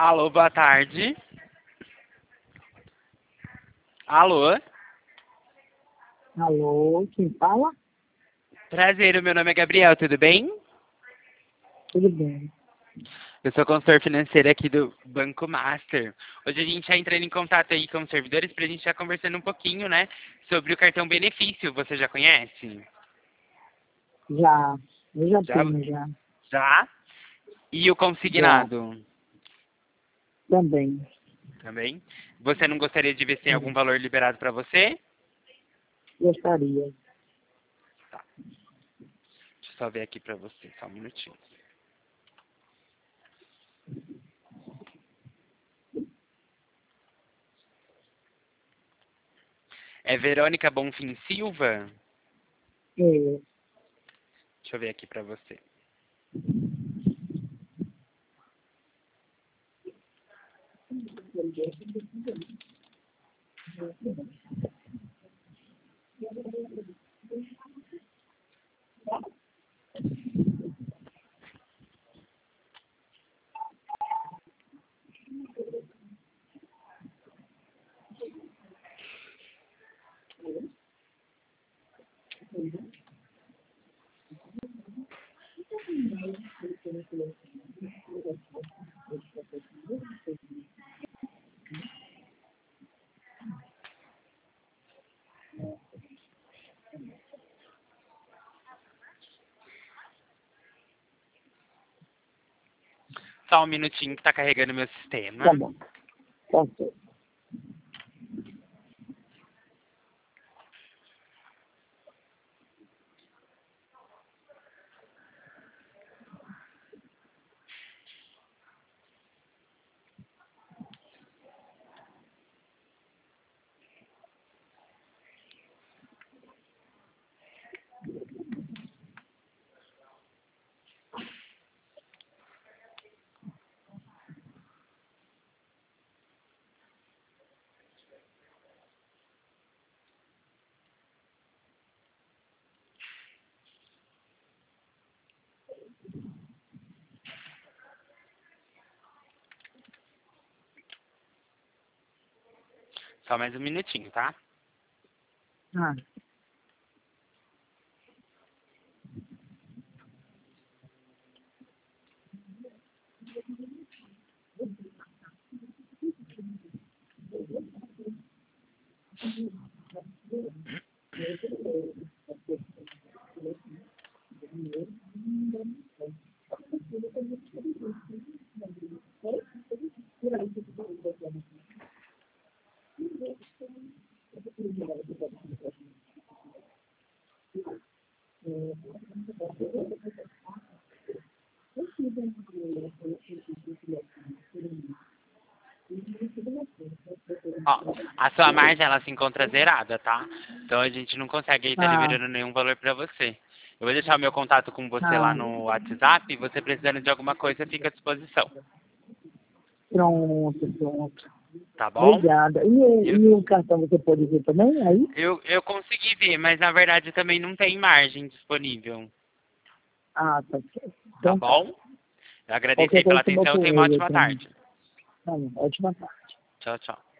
Alô, boa tarde. Alô? Alô, quem fala? Prazer, o meu nome é Gabriel, tudo bem? Tudo bem. Eu sou consultor financeiro aqui do Banco Master. Hoje a gente está entrando em contato aí com os servidores para a gente estar conversando um pouquinho, né, sobre o cartão benefício. Você já conhece? Já, eu já Já? tenho, já. Já? E o Já, consignado? também. Também? Você não gostaria de ver se tem algum Sim, valor liberado para você? gostaria. Tá. Deixa eu só ver aqui para você, só um minutinho. É Verônica Bonfim Silva? É, Deixa eu ver aqui para você. Só um minutinho que está carregando meu tá sistema. bom. Tá certo. Só mais um minutinho, tá? Ah, Ó, a sua margem ela se encontra zerada, tá? Então a gente não consegue estar ah, liberando nenhum valor para você. Eu vou deixar o meu contato com você lá ah, no WhatsApp e você precisando de alguma coisa fica à disposição, pronto, pronto. tá bom? Obrigada. Eu, E o cartão você pode ver também aí? eu consegui ver, mas na verdade também não tem margem disponível, Ah, tá certo. tá Então tá. bom? Eu agradeço Qualquer aí pela coisa você bota atenção e o tenha uma oi aí ótima pra mim. tarde. Tá bom, ótima tarde. Tchau, tchau.